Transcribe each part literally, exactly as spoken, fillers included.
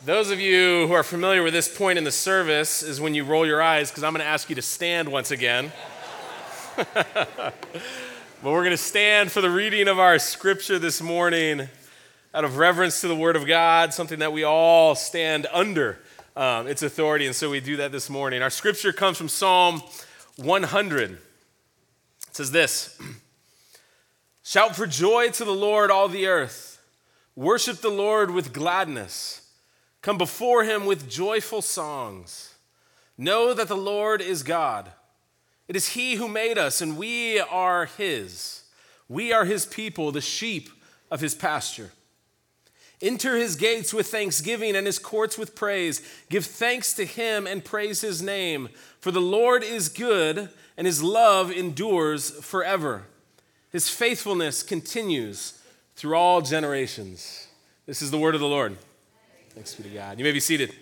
Those of you who are familiar with this point in the service is when you roll your eyes, because I'm going to ask you to stand once again. But we're going to stand for the reading of our scripture this morning out of reverence to the Word of God, something that we all stand under um, its authority, and so we do that this morning. Our scripture comes from Psalm one hundred. It says this: "Shout for joy to the Lord, all the earth. Worship the Lord with gladness. Come before him with joyful songs. Know that the Lord is God. It is he who made us, and we are his. We are his people, the sheep of his pasture. Enter his gates with thanksgiving and his courts with praise. Give thanks to him and praise his name. For the Lord is good, and his love endures forever. His faithfulness continues through all generations." This is the word of the Lord. Thanks be to God. You may be seated.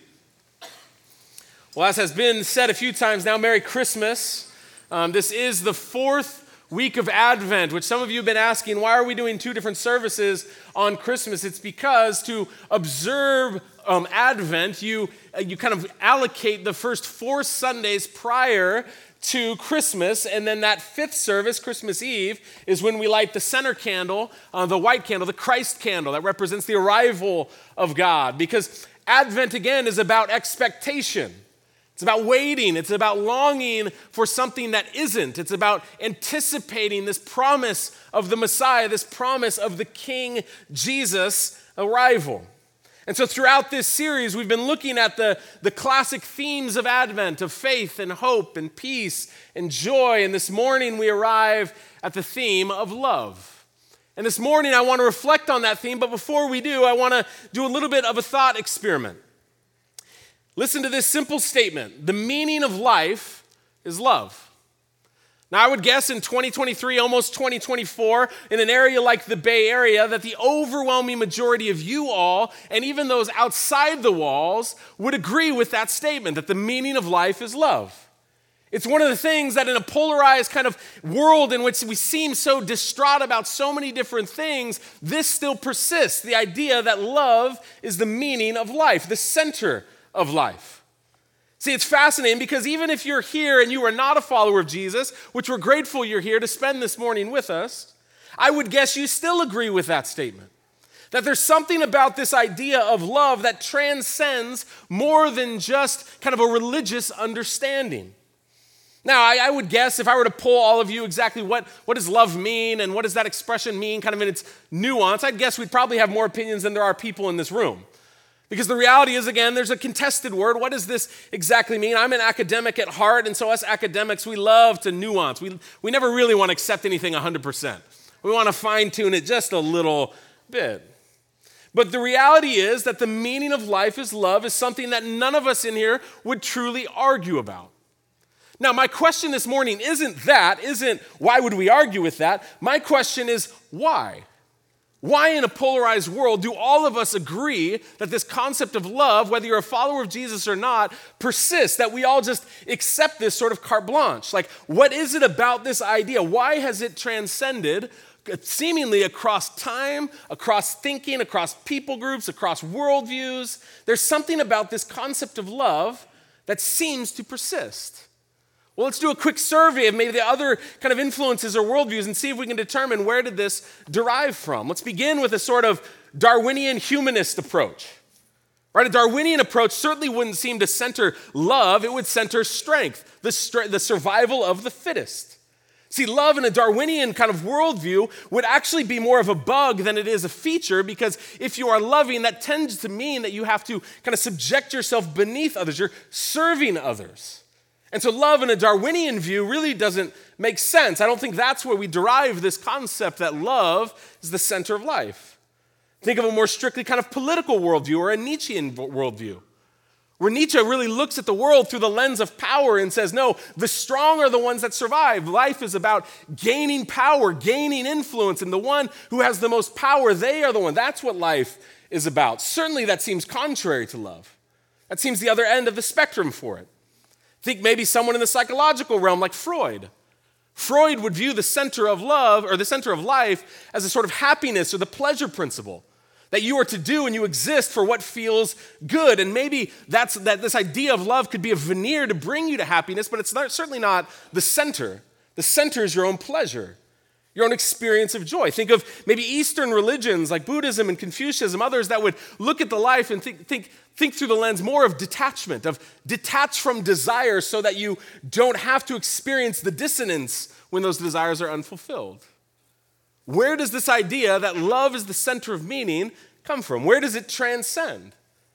Well, as has been said a few times now, Merry Christmas. Um, this is the fourth week of Advent, which some of you have been asking, why are we doing two different services on Christmas? It's because to observe um, Advent, you, uh, you kind of allocate the first four Sundays prior to Christmas, and then that fifth service, Christmas Eve, is when we light the center candle, uh, the white candle, the Christ candle that represents the arrival of God. Because Advent, again, is about expectation. It's about waiting. It's about longing for something that isn't. It's about anticipating this promise of the Messiah, this promise of the King Jesus' arrival. And so throughout this series, we've been looking at the, the classic themes of Advent, of faith and hope and peace and joy. And this morning we arrive at the theme of love. And this morning I want to reflect on that theme, but before we do, I want to do a little bit of a thought experiment. Listen to this simple statement: the meaning of life is love. Now, I would guess in twenty twenty-three, almost twenty twenty-four, in an area like the Bay Area, that the overwhelming majority of you all, and even those outside the walls, would agree with that statement, that the meaning of life is love. It's one of the things that in a polarized kind of world in which we seem so distraught about so many different things, this still persists, the idea that love is the meaning of life, the center of life. See, it's fascinating because even if you're here and you are not a follower of Jesus, which we're grateful you're here to spend this morning with us, I would guess you still agree with that statement. That there's something about this idea of love that transcends more than just kind of a religious understanding. Now, I, I would guess if I were to poll all of you exactly what, what does love mean and what does that expression mean kind of in its nuance, I'd guess we'd probably have more opinions than there are people in this room. Because the reality is, again, there's a contested word. What does this exactly mean? I'm an academic at heart, and so us academics, we love to nuance. We, we never really want to accept anything one hundred percent. We want to fine-tune it just a little bit. But the reality is that the meaning of life is love is something that none of us in here would truly argue about. Now, my question this morning isn't that, isn't why would we argue with that? My question is why? Why in a polarized world do all of us agree that this concept of love, whether you're a follower of Jesus or not, persists, that we all just accept this sort of carte blanche? Like, what is it about this idea? Why has it transcended seemingly across time, across thinking, across people groups, across worldviews? There's something about this concept of love that seems to persist. Well, let's do a quick survey of maybe the other kind of influences or worldviews and see if we can determine where did this derive from. Let's begin with a sort of Darwinian humanist approach. Right? A Darwinian approach certainly wouldn't seem to center love. It would center strength, the, str- the survival of the fittest. See, love in a Darwinian kind of worldview would actually be more of a bug than it is a feature, because if you are loving, that tends to mean that you have to kind of subject yourself beneath others. You're serving others. And so love in a Darwinian view really doesn't make sense. I don't think that's where we derive this concept that love is the center of life. Think of a more strictly kind of political worldview or a Nietzschean worldview, where Nietzsche really looks at the world through the lens of power and says, no, the strong are the ones that survive. Life is about gaining power, gaining influence, and the one who has the most power, they are the one. That's what life is about. Certainly that seems contrary to love. That seems the other end of the spectrum for it. Think maybe someone in the psychological realm like Freud. Freud would view the center of love or the center of life as a sort of happiness or the pleasure principle. that you are to do and you exist for what feels good. And maybe that's that this idea of love could be a veneer to bring you to happiness, but it's not, certainly not the center. The center is your own pleasure, your own experience of joy. Think of maybe Eastern religions like Buddhism and Confucianism, others that would look at the life and think, think, think through the lens more of detachment, of detach from desire so that you don't have to experience the dissonance when those desires are unfulfilled. Where does this idea that love is the center of meaning come from? Where does it transcend?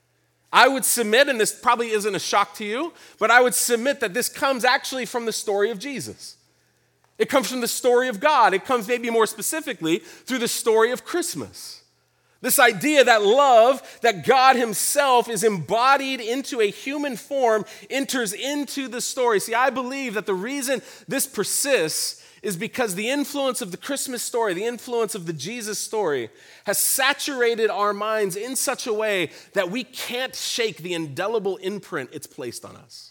I would submit, and this probably isn't a shock to you, but I would submit that this comes actually from the story of Jesus. It comes from the story of God. It comes maybe more specifically through the story of Christmas. This idea that love, that God himself is embodied into a human form, enters into the story. See, I believe that the reason this persists is because the influence of the Christmas story, the influence of the Jesus story, has saturated our minds in such a way that we can't shake the indelible imprint it's placed on us.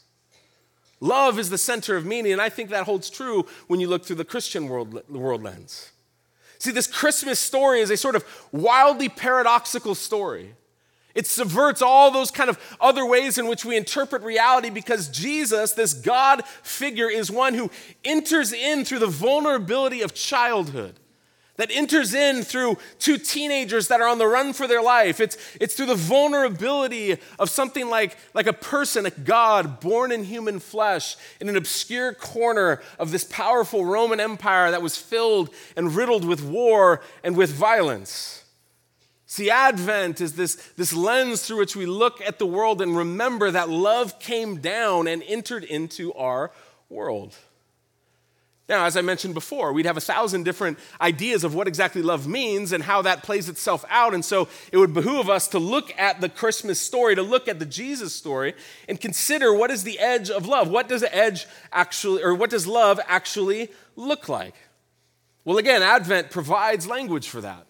Love is the center of meaning, and I think that holds true when you look through the Christian world, world lens. See, this Christmas story is a sort of wildly paradoxical story. It subverts all those kind of other ways in which we interpret reality because Jesus, this God figure, is one who enters in through the vulnerability of childhood, that enters in through two teenagers that are on the run for their life. It's, it's through the vulnerability of something like, like a person, a God born in human flesh in an obscure corner of this powerful Roman Empire that was filled and riddled with war and with violence. See, Advent is this, this lens through which we look at the world and remember that love came down and entered into our world. Now, as I mentioned before, we'd have a thousand different ideas of what exactly love means and how that plays itself out. And so it would behoove us to look at the Christmas story, to look at the Jesus story, and consider what is the edge of love. What does the edge actually, or what does love actually look like? Well, again, Advent provides language for that.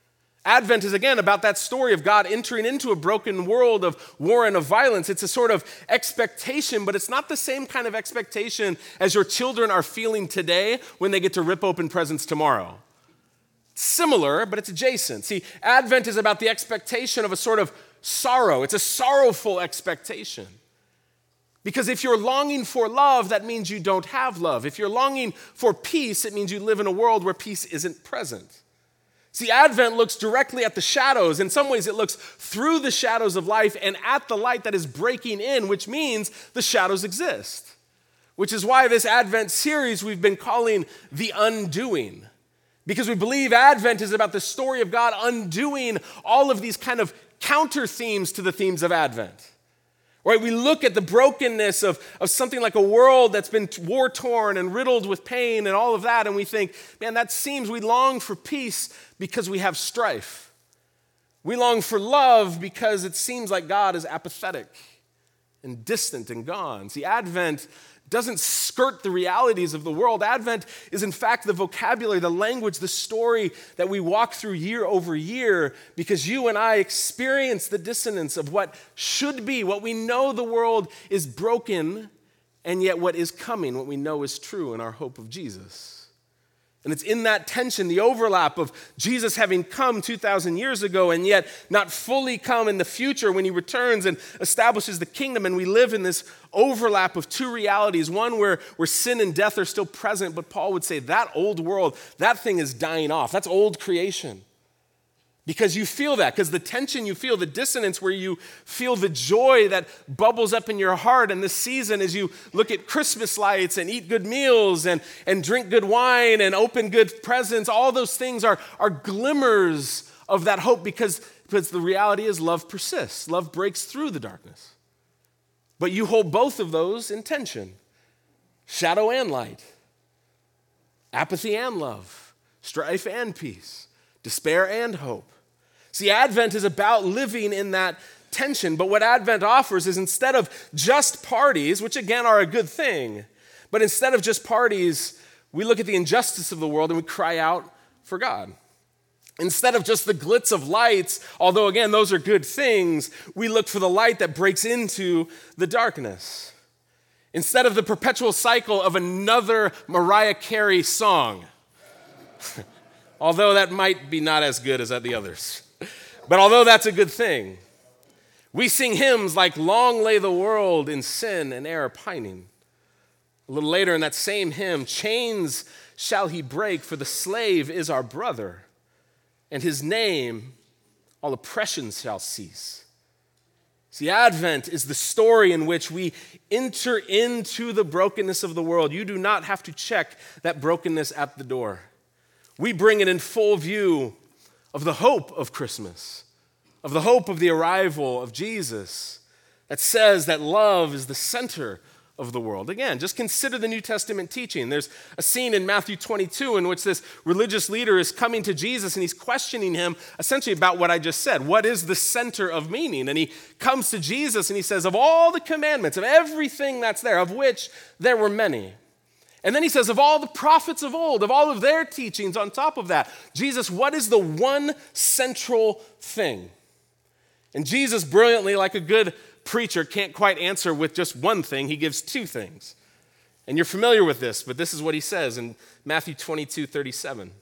Advent is, again, about that story of God entering into a broken world of war and of violence. It's a sort of expectation, but it's not the same kind of expectation as your children are feeling today when they get to rip open presents tomorrow. It's similar, but it's adjacent. See, Advent is about the expectation of a sort of sorrow. It's a sorrowful expectation. Because if you're longing for love, that means you don't have love. If you're longing for peace, it means you live in a world where peace isn't present. See, Advent looks directly at the shadows. In some ways, it looks through the shadows of life and at the light that is breaking in, which means the shadows exist. Which is why this Advent series we've been calling The Undoing. Because we believe Advent is about the story of God undoing all of these kind of counter themes to the themes of Advent. Right? We look at the brokenness of, of something like a world that's been war-torn and riddled with pain and all of that, and we think, man, that seems we long for peace because we have strife. We long for love because it seems like God is apathetic and distant and gone. See, Advent doesn't skirt the realities of the world. Advent is, in fact, the vocabulary, the language, the story that we walk through year over year because you and I experience the dissonance of what should be, what we know the world is broken, and yet what is coming, what we know is true in our hope of Jesus. And it's in that tension, the overlap of Jesus having come two thousand years ago and yet not fully come in the future when he returns and establishes the kingdom. And we live in this overlap of two realities, one where, where sin and death are still present, but Paul would say that old world, that thing is dying off. That's old creation. Because you feel that, because the tension you feel, the dissonance where you feel the joy that bubbles up in your heart in this season as you look at Christmas lights and eat good meals and, and drink good wine and open good presents, all those things are, are glimmers of that hope because, because the reality is love persists. Love breaks through the darkness. But you hold both of those in tension, shadow and light, apathy and love, strife and peace, despair and hope. See, Advent is about living in that tension, but what Advent offers is instead of just parties, which again are a good thing, but instead of just parties, we look at the injustice of the world and we cry out for God. Instead of just the glitz of lights, although again, those are good things, we look for the light that breaks into the darkness. Instead of the perpetual cycle of another Mariah Carey song, although that might be not as good as the others. But although that's a good thing, we sing hymns like "Long lay the world in sin and error pining." A little later in that same hymn, "Chains shall he break, for the slave is our brother, and his name all oppression shall cease." See, Advent is the story in which we enter into the brokenness of the world. You do not have to check that brokenness at the door. We bring it in full view of the hope of Christmas, of the hope of the arrival of Jesus, that says that love is the center of the world. Again, just consider the New Testament teaching. There's a scene in Matthew twenty-two in which this religious leader is coming to Jesus and he's questioning him essentially about what I just said. What is the center of meaning? And he comes to Jesus and he says, of all the commandments, of everything that's there, of which there were many. And then he says, of all the prophets of old, of all of their teachings on top of that, Jesus, what is the one central thing? And Jesus brilliantly, like a good preacher, can't quite answer with just one thing. He gives two things. And you're familiar with this, but this is what he says in Matthew twenty-two thirty-seven.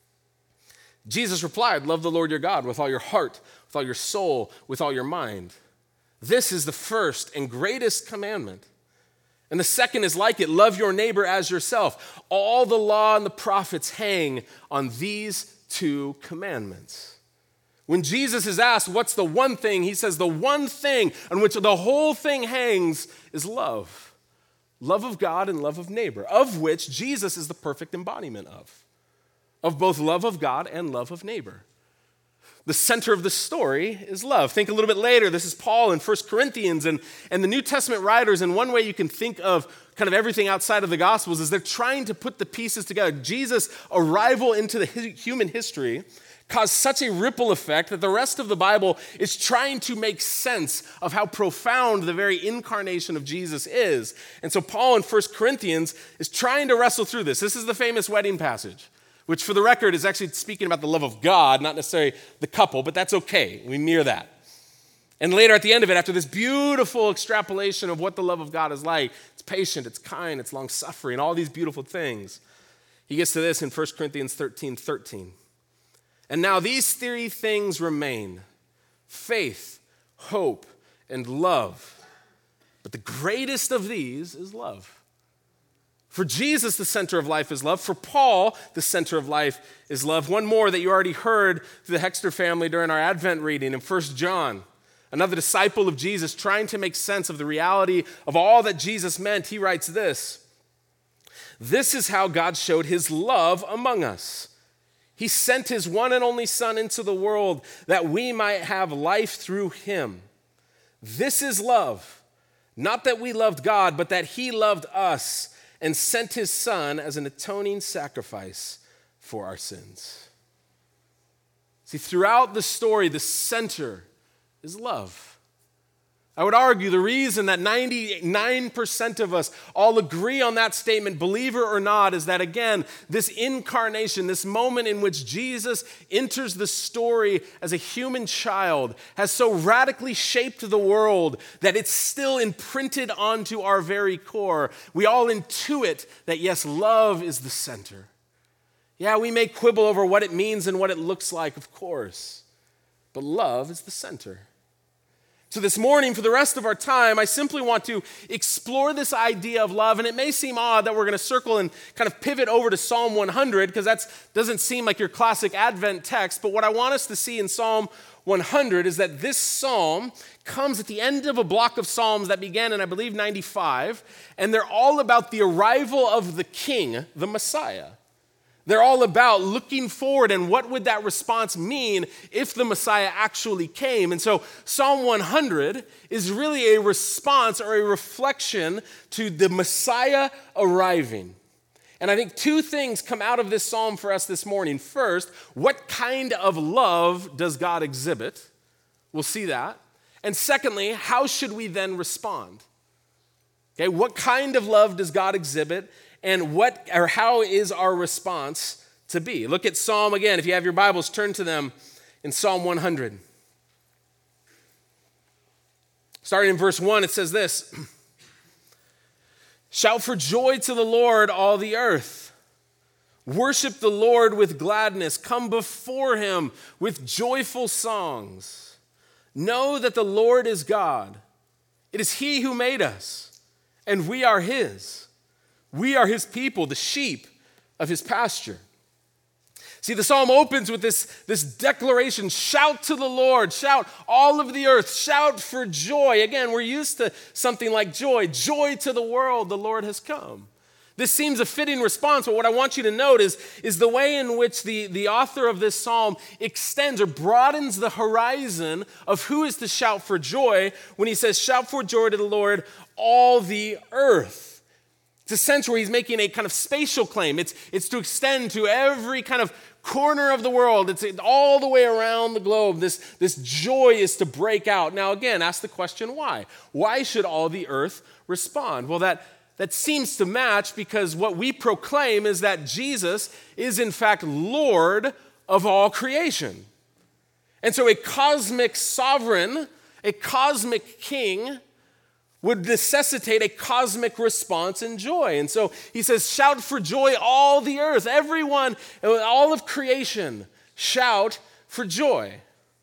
Jesus replied, "Love the Lord your God with all your heart, with all your soul, with all your mind. This is the first and greatest commandment. And the second is like it, love your neighbor as yourself. All the law and the prophets hang on these two commandments." When Jesus is asked, what's the one thing? He says the one thing on which the whole thing hangs is love. Love of God and love of neighbor, of which Jesus is the perfect embodiment of. Of both love of God and love of neighbor. The center of the story is love. Think a little bit later. This is Paul in First Corinthians and, and the New Testament writers. And one way you can think of kind of everything outside of the Gospels is they're trying to put the pieces together. Jesus' arrival into the human history caused such a ripple effect that the rest of the Bible is trying to make sense of how profound the very incarnation of Jesus is. And so Paul in First Corinthians is trying to wrestle through this. This is the famous wedding passage, which for the record is actually speaking about the love of God, not necessarily the couple, but that's okay. We mirror that. And later at the end of it, after this beautiful extrapolation of what the love of God is like, it's patient, it's kind, it's long-suffering, all these beautiful things, he gets to this in First Corinthians thirteen thirteen. "And now these three things remain, faith, hope, and love. But the greatest of these is love." For Jesus, the center of life is love. For Paul, the center of life is love. One more that you already heard through the Hexter family during our Advent reading in First John. Another disciple of Jesus trying to make sense of the reality of all that Jesus meant. He writes this, "This is how God showed his love among us. He sent his one and only Son into the world that we might have life through him. This is love, not that we loved God, but that he loved us and sent his Son as an atoning sacrifice for our sins." See, throughout the story, the center is love. I would argue the reason that ninety-nine percent of us all agree on that statement, believer or not, is that, again, this incarnation, this moment in which Jesus enters the story as a human child, has so radically shaped the world that it's still imprinted onto our very core. We all intuit that, yes, love is the center. Yeah, we may quibble over what it means and what it looks like, of course, but love is the center. So this morning, for the rest of our time, I simply want to explore this idea of love. And it may seem odd that we're going to circle and kind of pivot over to Psalm one hundred, because that doesn't seem like your classic Advent text. But what I want us to see in Psalm one hundred is that this psalm comes at the end of a block of psalms that began in, I believe, ninety-five. And they're all about the arrival of the King, the Messiah. They're all about looking forward and what would that response mean if the Messiah actually came. And so Psalm one hundred is really a response or a reflection to the Messiah arriving. And I think two things come out of this psalm for us this morning. First, what kind of love does God exhibit? We'll see that. And secondly, how should we then respond? Okay, what kind of love does God exhibit? And what or how is our response to be? Look at Psalm again. If you have your Bibles, turn to them in Psalm one hundred. Starting in verse one, it says this: "Shout for joy to the Lord, all the earth. Worship the Lord with gladness. Come before him with joyful songs. Know that the Lord is God. It is he who made us, and we are his. We are his people, the sheep of his pasture. See, the psalm opens with this, this declaration, shout to the Lord, shout all of the earth, shout for joy. Again, we're used to something like joy. Joy to the world, the Lord has come. This seems a fitting response, but what I want you to note is, is the way in which the, the author of this psalm extends or broadens the horizon of who is to shout for joy when he says, shout for joy to the Lord, all the earth. It's a sense where he's making a kind of spatial claim. It's, it's to extend to every kind of corner of the world. It's all the way around the globe. This, this joy is to break out. Now, again, ask the question, why? Why should all the earth respond? Well, that That seems to match because what we proclaim is that Jesus is in fact Lord of all creation. And so a cosmic sovereign, a cosmic king would necessitate a cosmic response and joy. And so he says, shout for joy all the earth, everyone, all of creation, shout for joy.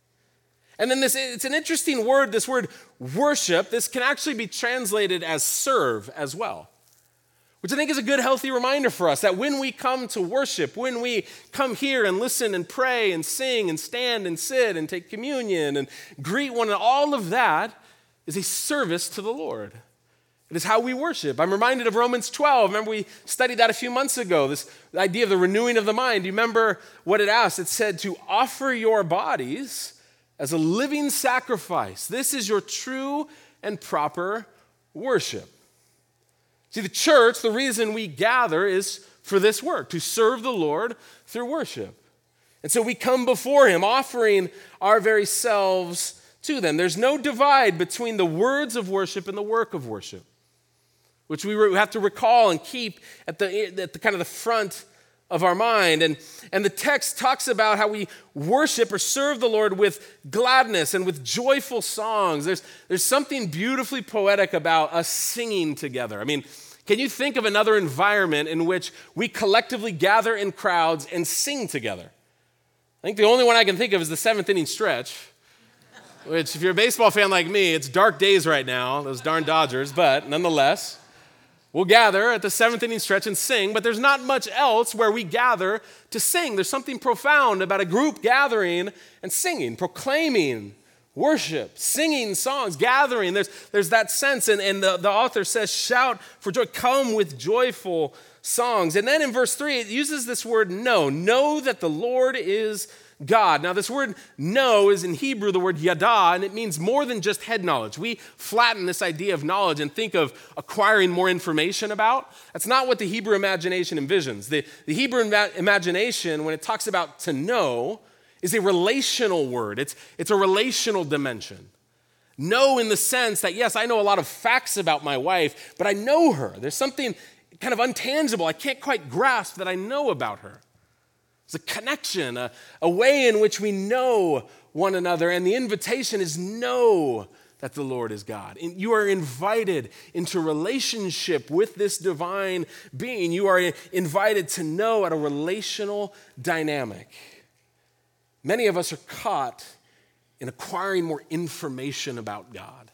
And then this, it's an interesting word, this word worship. This can actually be translated as serve as well, which I think is a good, healthy reminder for us that when we come to worship, when we come here and listen and pray and sing and stand and sit and take communion and greet one another, all of that is a service to the Lord. It is how we worship. I'm reminded of Romans twelve. Remember we studied that a few months ago, this idea of the renewing of the mind. Do you remember what it asked? It said to offer your bodies as a living sacrifice. This is your true and proper worship. See, the church, the reason we gather is for this work, to serve the Lord through worship. And so we come before him, offering our very selves to them. There's no divide between the words of worship and the work of worship, which we have to recall and keep at the, at the kind of the front of our mind. And, and the text talks about how we worship or serve the Lord with gladness and with joyful songs. There's, there's something beautifully poetic about us singing together. I mean, can you think of another environment in which we collectively gather in crowds and sing together? I think the only one I can think of is the seventh inning stretch, which if you're a baseball fan like me, it's dark days right now, those darn Dodgers, but nonetheless, we'll gather at the seventh inning stretch and sing, but there's not much else where we gather to sing. There's something profound about a group gathering and singing, proclaiming worship, singing songs, gathering. There's, there's that sense, and, and the, the author says, shout for joy, come with joyful songs. And then in verse three, it uses this word know. Know that the Lord is God. Now, this word know is in Hebrew the word yada, and it means more than just head knowledge. We flatten this idea of knowledge and think of acquiring more information about. That's not what the Hebrew imagination envisions. The, the Hebrew ima- imagination, when it talks about to know, is a relational word. It's, it's a relational dimension. Know in the sense that, yes, I know a lot of facts about my wife, but I know her. There's something kind of untangible I can't quite grasp that I know about her. It's a connection, a, a way in which we know one another, and the invitation is know that the Lord is God. You are invited into relationship with this divine being. You are invited to know at a relational dynamic. Many of us are caught in acquiring more information about God.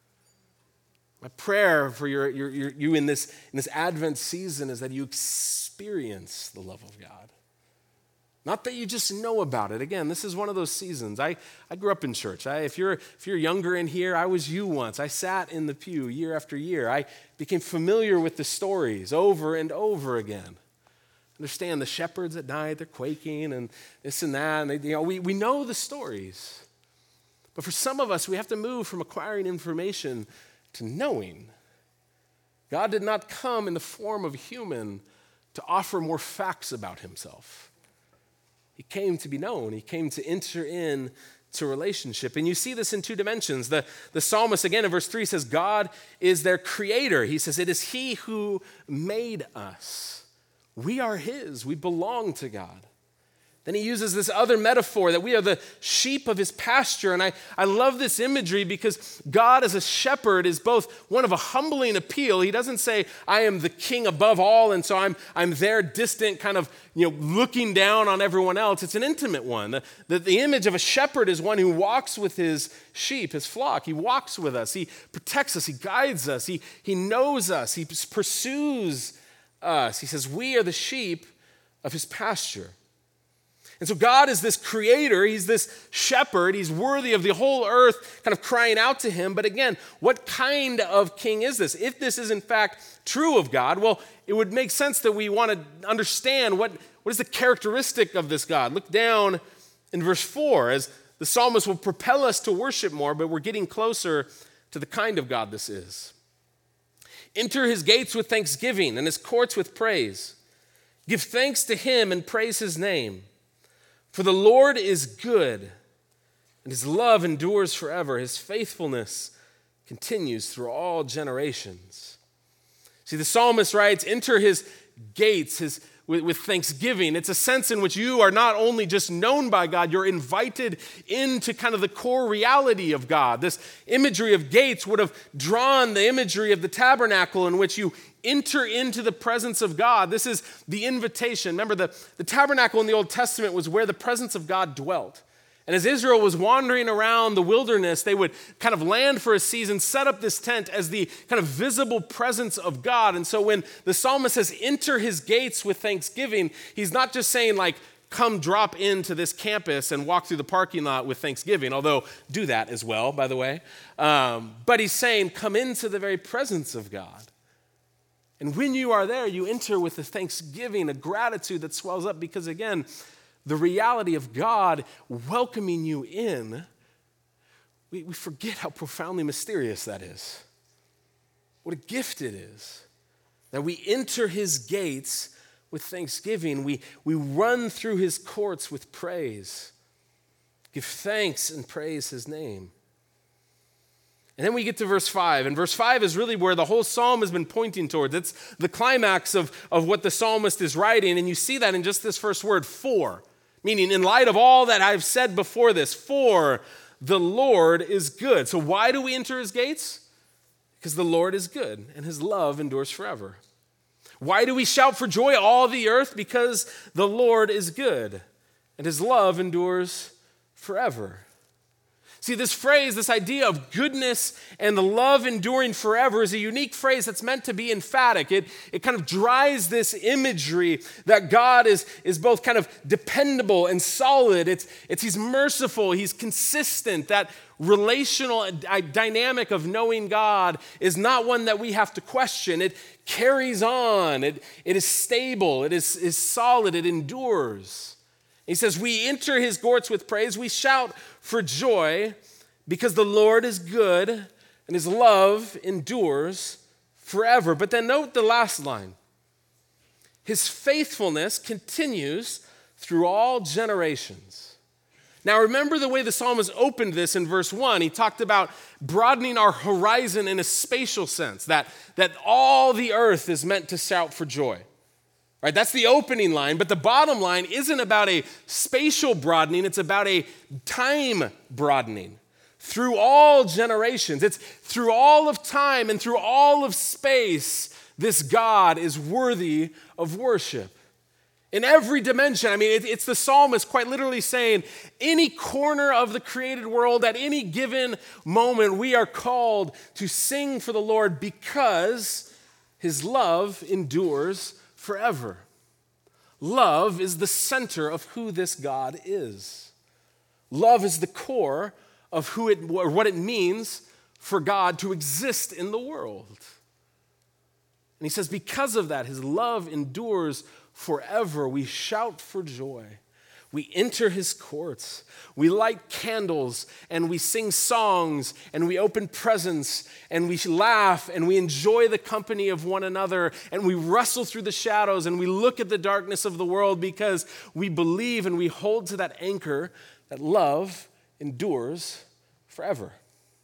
My prayer for your, your, your, you in this, in this Advent season is that you experience the love of God. Not that you just know about it. Again, this is one of those seasons. I, I grew up in church. I, if, you're, if you're younger in here, I was you once. I sat in the pew year after year. I became familiar with the stories over and over again. Understand the shepherds at night, they're quaking and this and that. And they, you know, we, we know the stories. But for some of us, we have to move from acquiring information to knowing. God did not come in the form of a human to offer more facts about himself. He came to be known. He came to enter in to relationship. And you see this in two dimensions. The, the psalmist, again, in verse three says, God is their creator. He says, it is he who made us. We are his. We belong to God. Then he uses this other metaphor that we are the sheep of his pasture. And I, I love this imagery because God as a shepherd is both one of a humbling appeal. He doesn't say, I am the king above all, and so I'm, I'm there distant, kind of, you know, looking down on everyone else. It's an intimate one. The, the, the image of a shepherd is one who walks with his sheep, his flock. He walks with us. He protects us. He guides us. He, he knows us. He pursues us. He says, we are the sheep of his pasture. And so God is this creator, he's this shepherd, he's worthy of the whole earth kind of crying out to him. But again, what kind of king is this? If this is in fact true of God, well, it would make sense that we want to understand what, what is the characteristic of this God. Look down in verse four as the psalmist will propel us to worship more, but we're getting closer to the kind of God this is. Enter his gates with thanksgiving and his courts with praise. Give thanks to him and praise his name. For the Lord is good, and his love endures forever. His faithfulness continues through all generations. See, the psalmist writes, enter his gates his, with, with thanksgiving. It's a sense in which you are not only just known by God, you're invited into kind of the core reality of God. This imagery of gates would have drawn the imagery of the tabernacle in which you enter into the presence of God. This is the invitation. Remember, the, the tabernacle in the Old Testament was where the presence of God dwelt. And as Israel was wandering around the wilderness, they would kind of land for a season, set up this tent as the kind of visible presence of God. And so when the psalmist says, enter his gates with thanksgiving, he's not just saying like, come drop into this campus and walk through the parking lot with thanksgiving, although do that as well, by the way. Um, but he's saying, come into the very presence of God. And when you are there, you enter with a thanksgiving, a gratitude that swells up because, again, the reality of God welcoming you in, we, we forget how profoundly mysterious that is. What a gift it is that we enter his gates with thanksgiving. We, we run through his courts with praise. Give thanks and praise his name. And then we get to verse five, and verse five is really where the whole psalm has been pointing towards. It's the climax of, of what the psalmist is writing, and you see that in just this first word, for, meaning in light of all that I've said before this, for the Lord is good. So why do we enter his gates? Because the Lord is good, and his love endures forever. Why do we shout for joy, all the earth? Because the Lord is good, and his love endures forever. See, this phrase, this idea of goodness and the love enduring forever is a unique phrase that's meant to be emphatic. It, it kind of drives this imagery that God is, is both kind of dependable and solid. It's, it's he's merciful, he's consistent. That relational dynamic of knowing God is not one that we have to question. It carries on. It, it is stable. It is, is solid. It endures. He says, we enter his courts with praise. We shout for joy because the Lord is good and his love endures forever. But then note the last line. His faithfulness continues through all generations. Now remember the way the psalmist opened this in verse one. He talked about broadening our horizon in a spatial sense, that, that all the earth is meant to shout for joy. Right, that's the opening line, but the bottom line isn't about a spatial broadening, it's about a time broadening. Through all generations, it's through all of time and through all of space, this God is worthy of worship. In every dimension, I mean, it, it's the psalmist quite literally saying, any corner of the created world, at any given moment, we are called to sing for the Lord because his love endures forever. Love is the center of who this God is. Love is the core of who it or what it means for God to exist in the world. And he says, because of that, his love endures forever. We shout for joy. We enter his courts. We light candles and we sing songs and we open presents and we laugh and we enjoy the company of one another and we wrestle through the shadows and we look at the darkness of the world because we believe and we hold to that anchor that love endures forever.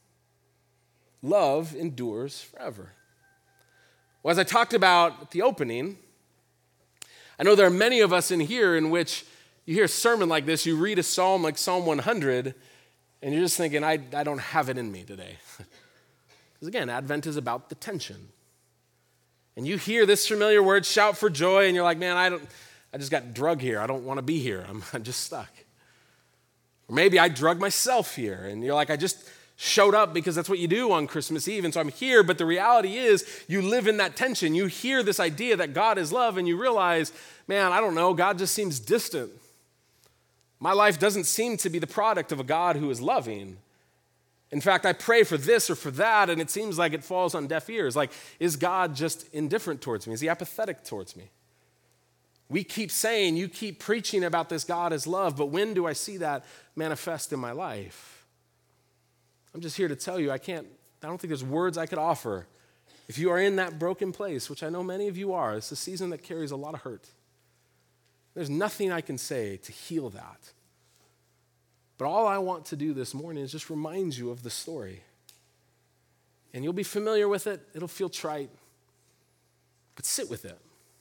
Love endures forever. Well, as I talked about at the opening, I know there are many of us in here in which you hear a sermon like this, you read a psalm like Psalm one hundred, and you're just thinking, I, I don't have it in me today. Because again, Advent is about the tension. And you hear this familiar word, shout for joy, and you're like, man, I don't, I just got drug here. I don't want to be here. I'm, I'm just stuck. Or maybe I drug myself here, and you're like, I just showed up because that's what you do on Christmas Eve, and so I'm here. But the reality is, you live in that tension. You hear this idea that God is love, and you realize, man, I don't know, God just seems distant. My life doesn't seem to be the product of a God who is loving. In fact, I pray for this or for that, and it seems like it falls on deaf ears. Like, is God just indifferent towards me? Is he apathetic towards me? We keep saying, you keep preaching about this God is love, but when do I see that manifest in my life? I'm just here to tell you, I can't, I don't think there's words I could offer. If you are in that broken place, which I know many of you are, it's a season that carries a lot of hurt. There's nothing I can say to heal that. But all I want to do this morning is just remind you of the story. And you'll be familiar with it. It'll feel trite. But sit with it.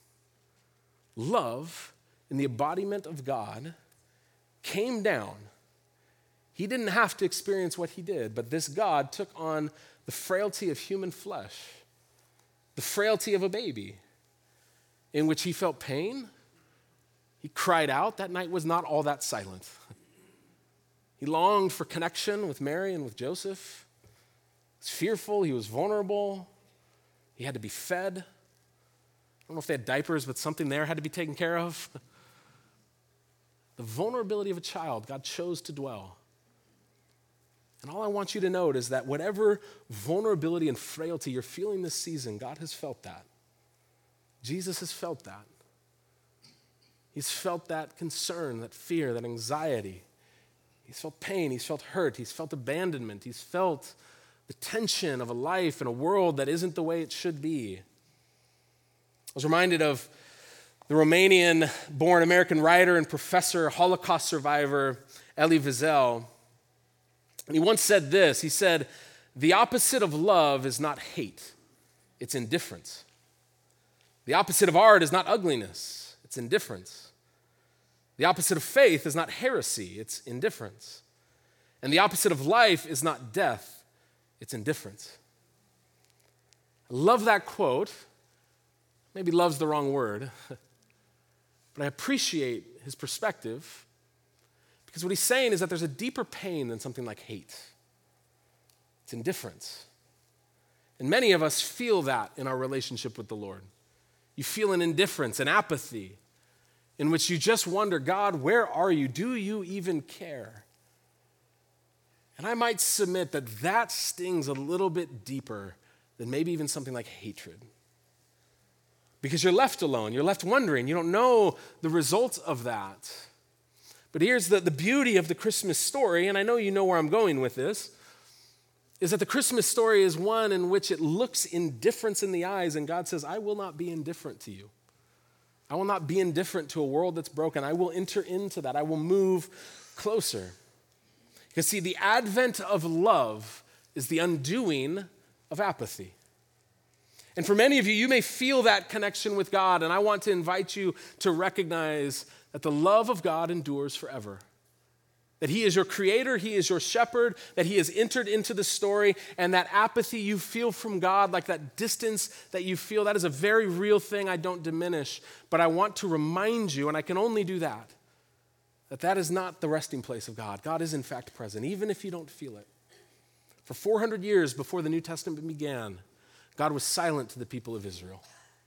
Love, in the embodiment of God, came down. He didn't have to experience what he did, but this God took on the frailty of human flesh, the frailty of a baby, in which he felt pain. He cried out. That night was not all that silent. He longed for connection with Mary and with Joseph. He was fearful. He was vulnerable. He had to be fed. I don't know if they had diapers, but something there had to be taken care of. The vulnerability of a child, God chose to dwell. And all I want you to note is that whatever vulnerability and frailty you're feeling this season, God has felt that. Jesus has felt that. He's felt that concern, that fear, that anxiety. He's felt pain, he's felt hurt, he's felt abandonment, he's felt the tension of a life in a world that isn't the way it should be. I was reminded of the Romanian-born American writer and professor, Holocaust survivor, Elie Wiesel. And he once said this, he said, "The opposite of love is not hate, it's indifference. The opposite of art is not ugliness, it's indifference. The opposite of faith is not heresy, it's indifference. And the opposite of life is not death, it's indifference." I love that quote. Maybe love's the wrong word, but I appreciate his perspective because what he's saying is that there's a deeper pain than something like hate. It's indifference. And many of us feel that in our relationship with the Lord. You feel an indifference, an apathy, in which you just wonder, God, where are you? Do you even care? And I might submit that that stings a little bit deeper than maybe even something like hatred. Because you're left alone. You're left wondering. You don't know the results of that. But here's the, the beauty of the Christmas story, and I know you know where I'm going with this, is that the Christmas story is one in which it looks indifference in the eyes, and God says, I will not be indifferent to you. I will not be indifferent to a world that's broken. I will enter into that. I will move closer. Because see, the advent of love is the undoing of apathy. And for many of you, you may feel that connection with God, and I want to invite you to recognize that the love of God endures forever. That he is your creator, he is your shepherd, that he has entered into the story, and that apathy you feel from God, like that distance that you feel, that is a very real thing I don't diminish. But I want to remind you, and I can only do that, that that is not the resting place of God. God is in fact present, even if you don't feel it. For four hundred years before the New Testament began, God was silent to the people of Israel.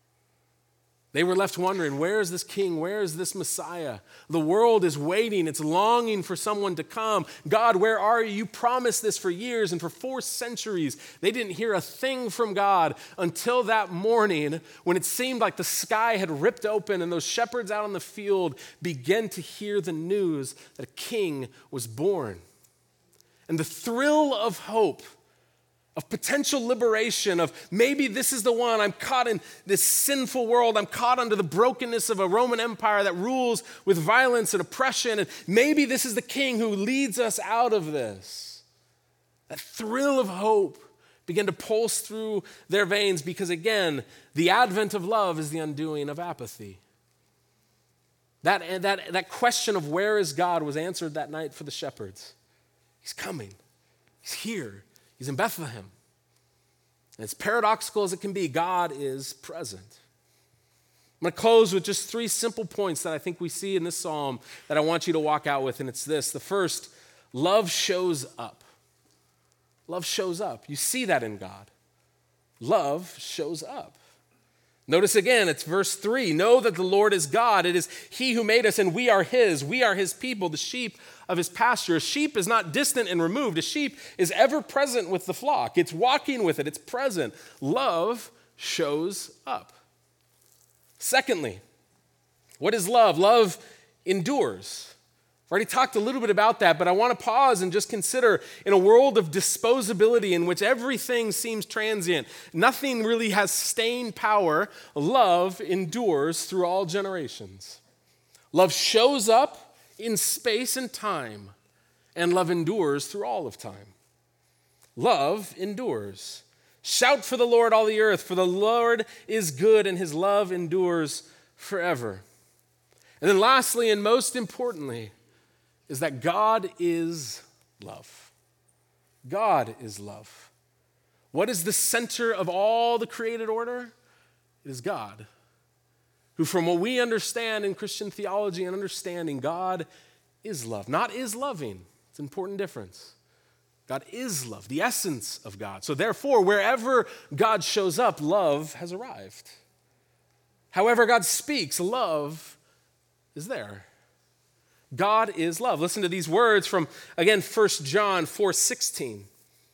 They were left wondering, where is this king? Where is this Messiah? The world is waiting. It's longing for someone to come. God, where are you? You promised this for years, and for four centuries, they didn't hear a thing from God until that morning when it seemed like the sky had ripped open and those shepherds out on the field began to hear the news that a king was born. And the thrill of hope, of potential liberation, of maybe this is the one. I'm caught in this sinful world. I'm caught under the brokenness of a Roman Empire that rules with violence and oppression. And maybe this is the king who leads us out of this. That thrill of hope began to pulse through their veins because, again, the advent of love is the undoing of apathy. That, that, that question of where is God was answered that night for the shepherds. He's coming. He's here. He's in Bethlehem. And as paradoxical as it can be, God is present. I'm going to close with just three simple points that I think we see in this psalm that I want you to walk out with, and it's this. The first, love shows up. Love shows up. You see that in God. Love shows up. Notice again, it's verse three. Know that the Lord is God. It is he who made us, and we are his. We are his people, the sheep of his pasture. A sheep is not distant and removed. A sheep is ever present with the flock. It's walking with it. It's present. Love shows up. Secondly, what is love? Love endures. I've already talked a little bit about that, but I want to pause and just consider, in a world of disposability in which everything seems transient, nothing really has staying power, love endures through all generations. Love shows up in space and time, and love endures through all of time. Love endures. Shout for the Lord, all the earth, for the Lord is good and his love endures forever. And then lastly, and most importantly, is that God is love. God is love. What is the center of all the created order? It is God, who, from what we understand in Christian theology and understanding, God is love. Not is loving. It's an important difference. God is love, the essence of God. So therefore, wherever God shows up, love has arrived. However God speaks, love is there. God is love. Listen to these words from, again, First John four sixteen.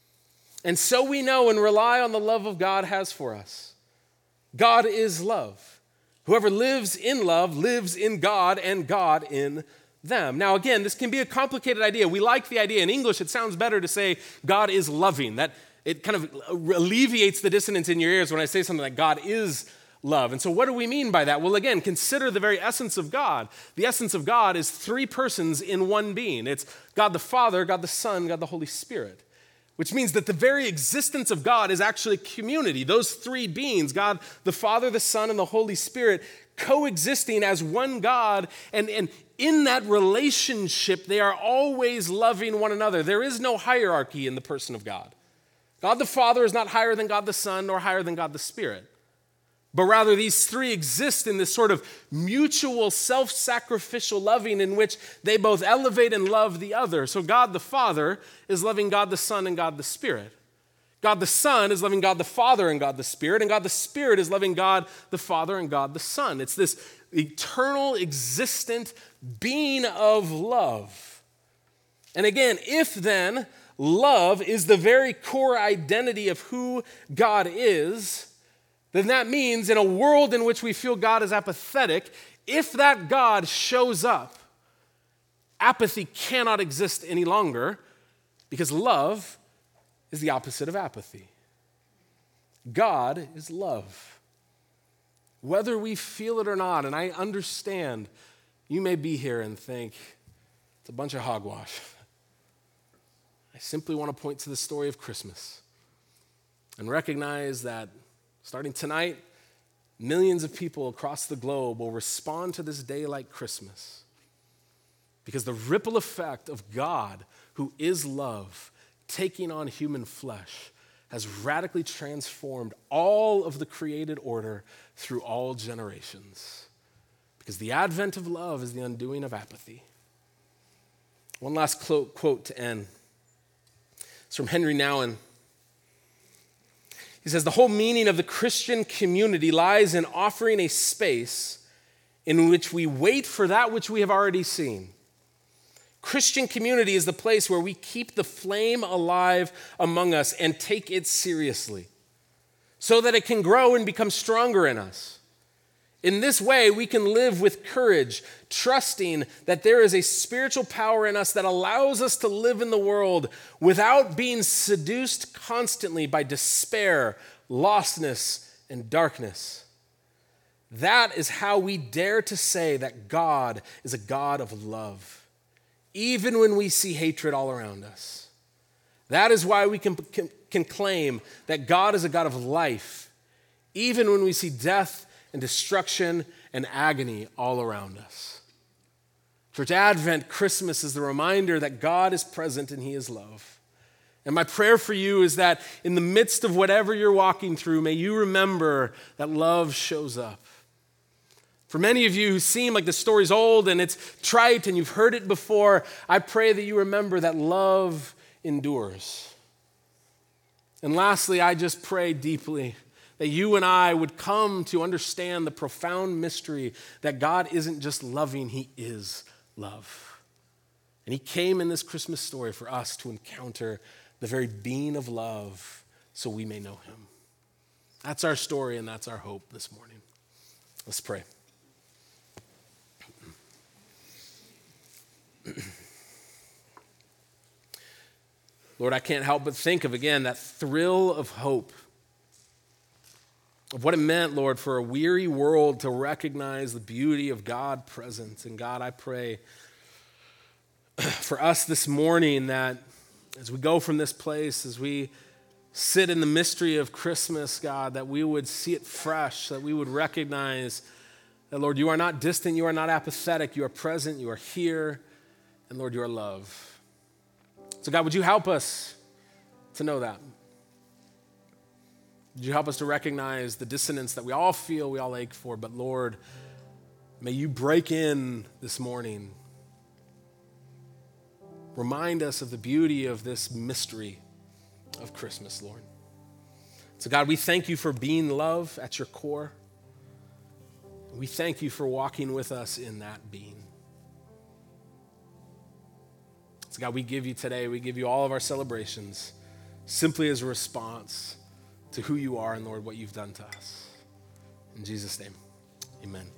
And so we know and rely on the love of God has for us. God is love. Whoever lives in love lives in God and God in them. Now, again, this can be a complicated idea. We like the idea. In English, it sounds better to say God is loving. That it kind of alleviates the dissonance in your ears when I say something like God is love. And so what do we mean by that? Well, again, consider the very essence of God. The essence of God is three persons in one being. It's God the Father, God the Son, God the Holy Spirit, which means that the very existence of God is actually community. Those three beings, God the Father, the Son, and the Holy Spirit, coexisting as one God, and, and in that relationship, they are always loving one another. There is no hierarchy in the person of God. God the Father is not higher than God the Son, nor higher than God the Spirit. But rather, these three exist in this sort of mutual self-sacrificial loving in which they both elevate and love the other. So God the Father is loving God the Son and God the Spirit. God the Son is loving God the Father and God the Spirit, and God the Spirit is loving God the Father and God the Son. It's this eternal, existent being of love. And again, if then love is the very core identity of who God is, then that means in a world in which we feel God is apathetic, if that God shows up, apathy cannot exist any longer because love is the opposite of apathy. God is love. Whether we feel it or not, and I understand you may be here and think it's a bunch of hogwash. I simply want to point to the story of Christmas and recognize that starting tonight, millions of people across the globe will respond to this day like Christmas because the ripple effect of God, who is love, taking on human flesh, has radically transformed all of the created order through all generations. Because the advent of love is the undoing of apathy. One last quote to end. It's from Henry Nouwen. He says, the whole meaning of the Christian community lies in offering a space in which we wait for that which we have already seen. Christian community is the place where we keep the flame alive among us and take it seriously so that it can grow and become stronger in us. In this way, we can live with courage, trusting that there is a spiritual power in us that allows us to live in the world without being seduced constantly by despair, lostness, and darkness. That is how we dare to say that God is a God of love, even when we see hatred all around us. That is why we can, can, can claim that God is a God of life, even when we see death and destruction and agony all around us. Church, Advent, Christmas is the reminder that God is present and he is love. And my prayer for you is that in the midst of whatever you're walking through, may you remember that love shows up. For many of you who seem like the story's old and it's trite and you've heard it before, I pray that you remember that love endures. And lastly, I just pray deeply that you and I would come to understand the profound mystery that God isn't just loving, he is love. And he came in this Christmas story for us to encounter the very being of love so we may know him. That's our story and that's our hope this morning. Let's pray. Lord, I can't help but think of, again, that thrill of hope, of what it meant, Lord, for a weary world to recognize the beauty of God present. And God, I pray for us this morning that as we go from this place, as we sit in the mystery of Christmas, God, that we would see it fresh, that we would recognize that, Lord, you are not distant, you are not apathetic, you are present, you are here, and Lord, you are love. So God, would you help us to know that? Would you help us to recognize the dissonance that we all feel, we all ache for, but Lord, may you break in this morning. Remind us of the beauty of this mystery of Christmas, Lord. So God, we thank you for being love at your core. We thank you for walking with us in that being. So God, we give you today, we give you all of our celebrations simply as a response to who you are and, Lord, what you've done to us. In Jesus' name, amen.